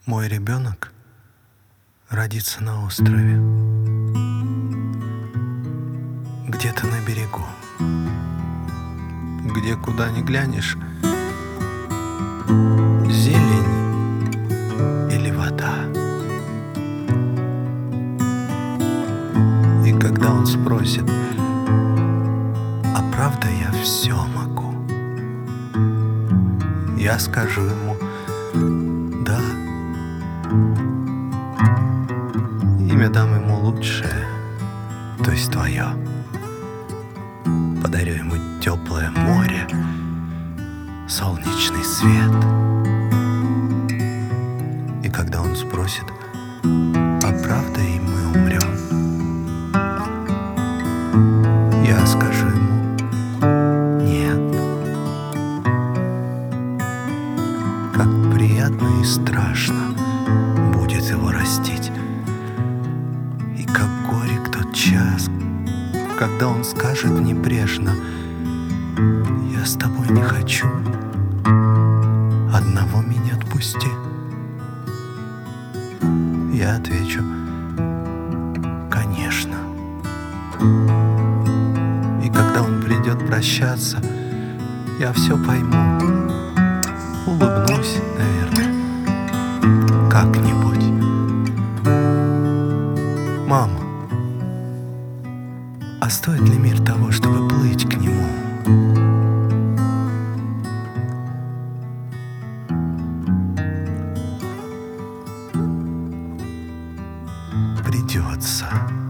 Мой ребенок родится на острове, где-то на берегу, где куда ни глянешь, зелень или вода. И когда он спросит: а правда я все могу? Я скажу ему: да. Имя дам ему лучшее, то есть твое. Подарю ему теплое море, солнечный свет. И когда он спросит: а правда и мы умрем? Я скажу ему: нет. Как приятно и страшно будет его растить. И как горек тот час, когда он скажет небрежно: я с тобой не хочу, одного меня отпусти. Я отвечу: конечно. И когда он придет прощаться, я все пойму, улыбнусь, наверное, как-нибудь. Мама, а стоит ли мир того, чтобы плыть к нему? Придется.